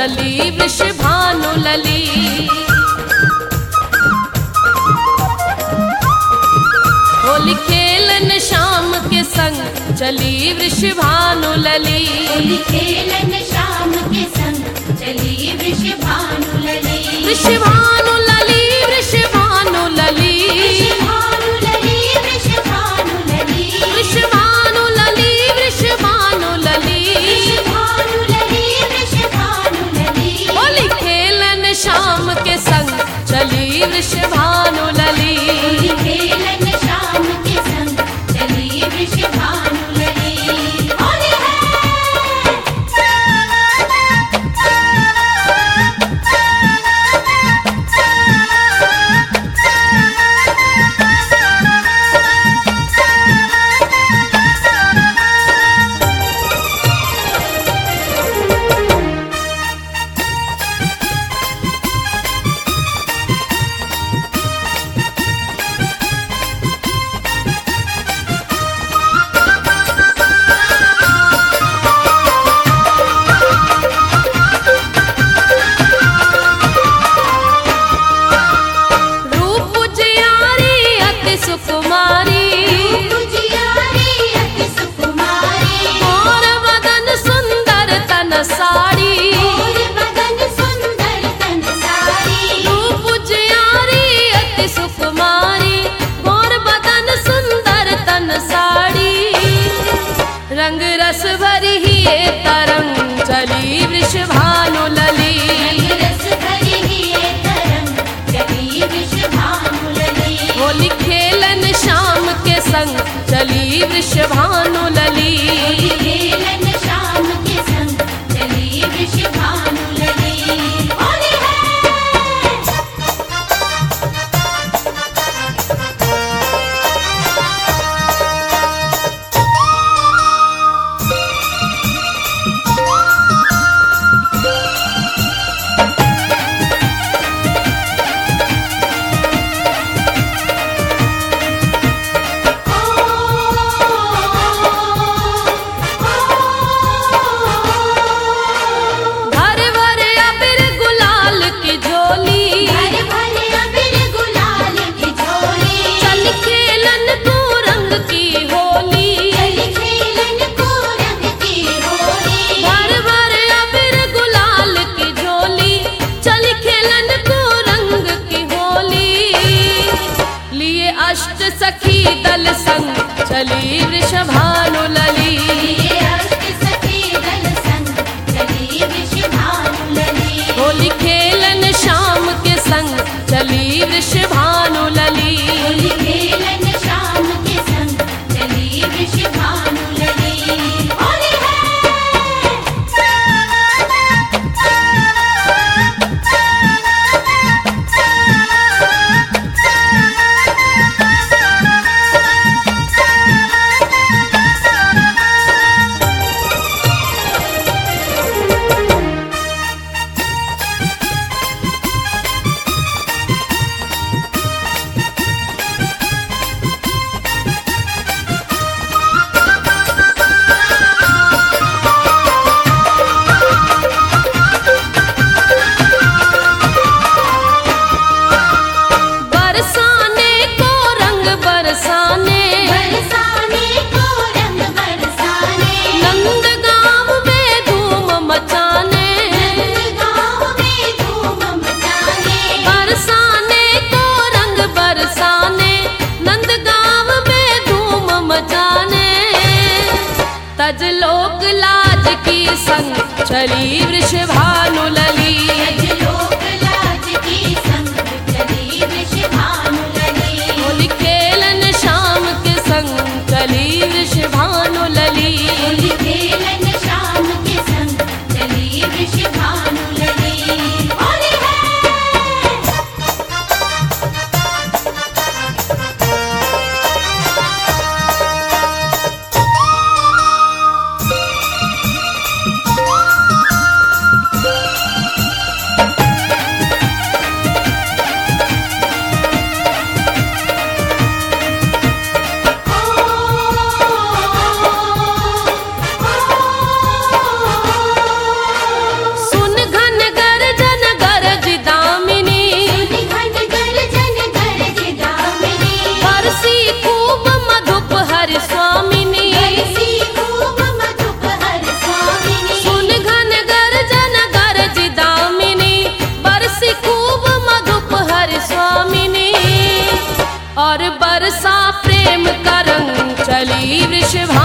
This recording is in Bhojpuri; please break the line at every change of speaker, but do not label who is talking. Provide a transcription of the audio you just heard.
चली वृषभानु लली। होली खेलन श्याम के संग चली वृषभानु लली।
होली खेलन श्याम के संग चली वृषभानु लली।
वृषभानु लली वृषभानु लली
वृषभानु लली वृषभानु लली
वृषभानु लली वृषभानु लली
वृषभानु लली वृषभानु लली।
होली खेलन श्याम के संग चली वृषभानु लली।
होली खेलन श्याम के संग चली वृषभानु लली। होली है
रूप जियारी अति सुकुमारी
उजियारी अति सुकुमारी।
और वदन सुंदर तन साड़ी।
और बदन सुंदर तन सारी।
रूप जियारी अति सुकुमारी और बदन सुंदर तन साड़ी। रंग रस भरी ही ये तरंग चली वृषभानु लली।
रस भरी ही ये तरंग चली वृषभानु लली।
होली खेलन श्याम के संग चली वृषभानु लली।
होली खेलन श्याम के संग चली वृषभानु लली। होली है
भर भर अबीर गुलाल की झोली।
भर भर अबीर गुलाल की झोली।
चल खेलन तू रंग की होली।
चल खेलन को रंग की होली।
भर भर अबीर गुलाल की झोली चल खेलन तू रंग की होली। लिए अष्ट सखी दल संग चली वृषभानु लली।
ये अष्ट सखी दल संग चली वृषभानु लली।
होली खेलन श्याम के संग चली वृषभानु लली।
होली खेलन श्याम के संग चली वृषभानु लली। होली है
बरसाने को रंग बरसाने
बरसाने को रंग बरसाने।
नंद गांव में धूम मचाने।
गाँव में धूम मचाने।
बरसाने को रंग बरसाने नंद गांव में धूम मचाने। तज लोक लाज की संग चली वृषभानु लली।
लोक लाज की संग चली वृषभानु लली।
होली खेलन श्याम के संग चली वृषभानु लली।
होली खेलन श्याम के संग चली वृषभानु लली। होली है
वृषभानु